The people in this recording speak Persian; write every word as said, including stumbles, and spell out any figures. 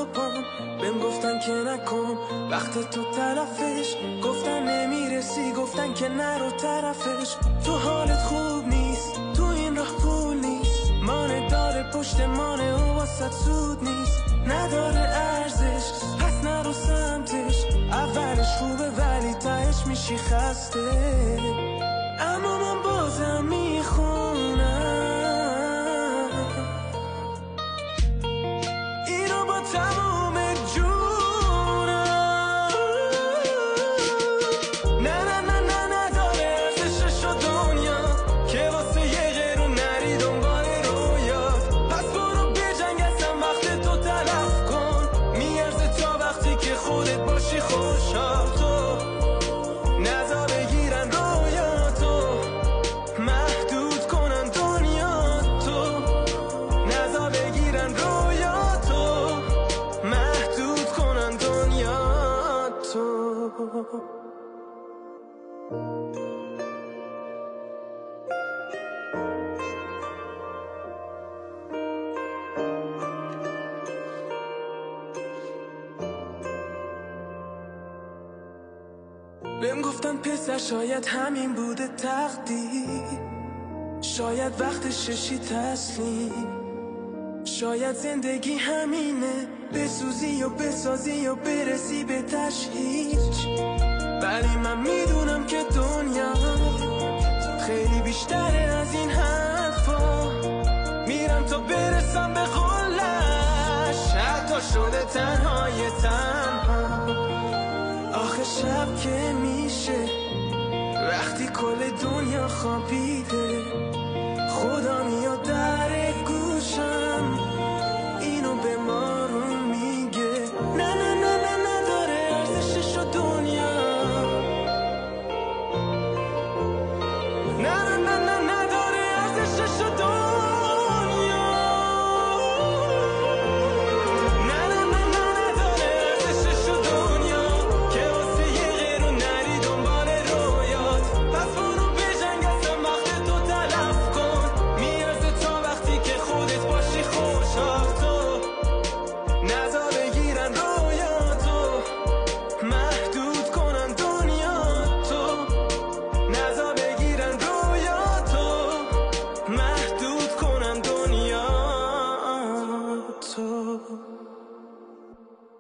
و پام. بهم گفتن که نکن وقت تو تلفش، گفتن نمیرسی، گفتن که نرو طرفش. تو حالت خوب نیست، تو این راه پول نیست، مانه داره پشت مانه و واسط سود نیست. نداره ارزش پس نرو سمتش، اولش خوبه ولی تهش میشی خسته. اما من بازم میخونم اینو با تموم جونم. نه نه نه نه نداره ارزشش و دنیا که واسه یه غیرو نری دنبال رویات. پس برو بجنگ اصلا وقت تو تلف کن، میارزه تا وقتی که خودت باشی خوشحال. تو نزا بگیرن رویاتو، محدود کنن دنیا تو. نزا بگیرن رویاتو، محدود کنن دنیا تو. بهم گفتن پسر شاید همین بوده تقدیر، شاید وقت ششی تسلیم، شاید زندگی همینه، بسوزی و بسازی و برسی به تشهیچ. ولی من میدونم که دنیا خیلی بیشتره از این حرفا، میرم تا برسم به قله‌اش، حتی شده تنهای تنها. آخه شب که میشه وقتی کل دنیا خوابیده، خدا میاد در گوشم اینو به ما رو میگه. نه نه نه نه نداره ارزشش و دنیا. نه نه نه نه نداره ارزشش و دنیا. نه نه نه نه نداره ارزشش و دنیا که واسه یه غیرو نری دنبال رویات. پس برو بجنگ اصلا وقت تو تلف کن، میارزه تا وقتی که خودت باشی خوشحال. تو نزا بگیرن رویاتو، محدود کنن دنیا تو. نزا بگیرن رویاتو، محدود کنن دنیا تو.